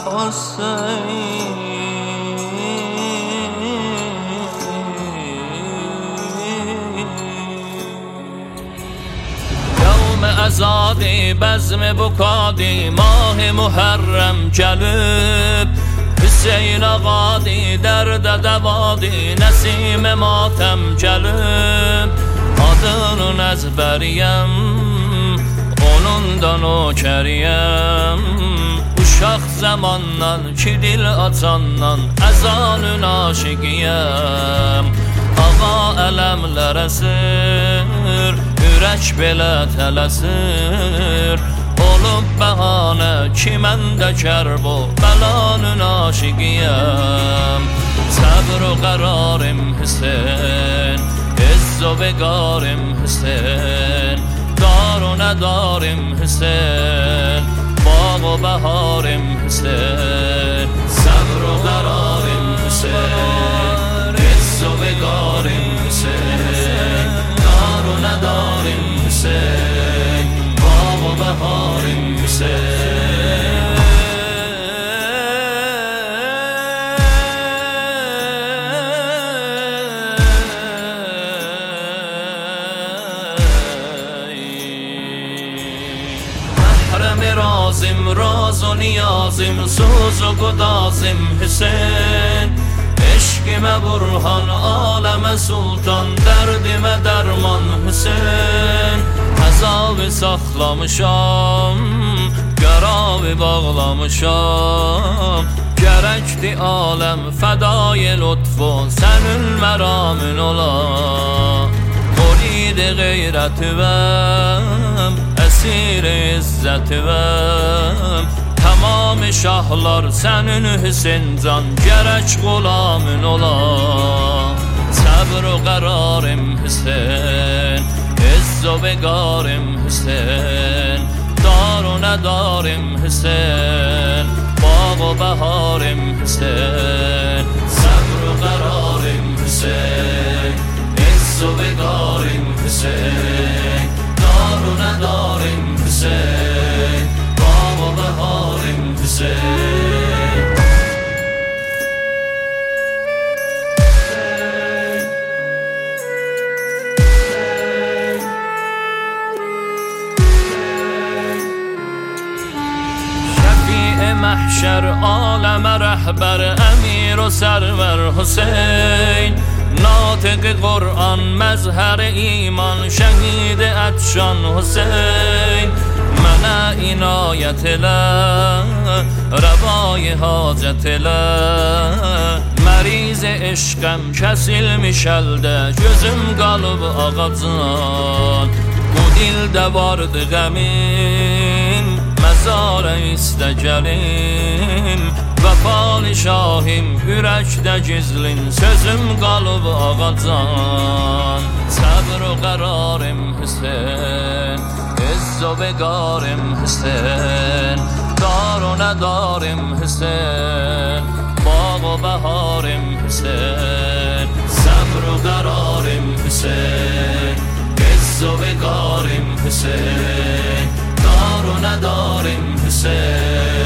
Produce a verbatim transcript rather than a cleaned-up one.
حسین ازادی بزم بکادی ماه محرم جلب حسین آقادی درد دوادی نسیم ماتم جلب adının ezberiyem onun da nökeriyem uşaq zamandan ki dil açandan əzanın aşıqiyem ağa ələmlər əsir ürək belə tələsir olub bəhanə ki mən də kərb o bəlanın aşıqiyem səbr o qərarım Hüseyin عز و بگارم حسین دار و ندارم حسین باغ و بهارم حسین صبر و قرارم حسین عز و بگارم حسین دار و ندارم حسین باغ و بهارم حسین رازم راز و نیازم سوز و گدازم حسین عشقم برهان عالم سلطان دردم درمان حسین عذاب saxlamışam qaravi bağlamışam gərəkdi aləm fədai lütfu sənin məramın ola مرید غیرتیم اسیر عزتیم تمام şahlar sənin Hüseyin can gərək qulamın ola səbr o qərarım Hüseyin izz o beqarım Hüseyin dar o nədarım Hüseyin bağ o bəharım Hüseyin səbr o qərarım Hüseyin عز و بگارم حسین دار و ندارم حسین باغ و بهارم حسین شفیع محشر عالم رهبر امیر و سرور حسین ناطق قرآن مظهر ایمان شهید اتشان حسین منع عنایت له روای حاجت له مریض عشقم kesilmiş elde gözüm qalıb ağacdan bu dildə vardı qəmim məzara istə gəlim Vəfalı şahim ürəkdə gizlin sözüm qalıb ağacan səbr o qərarım Hüseyin izz o beqarım Hüseyin dar o nədarım Hüseyin bağ o bəharım Hüseyin səbr o qərarım Hüseyin izz o beqarım Hüseyin dar o nədarım Hüseyin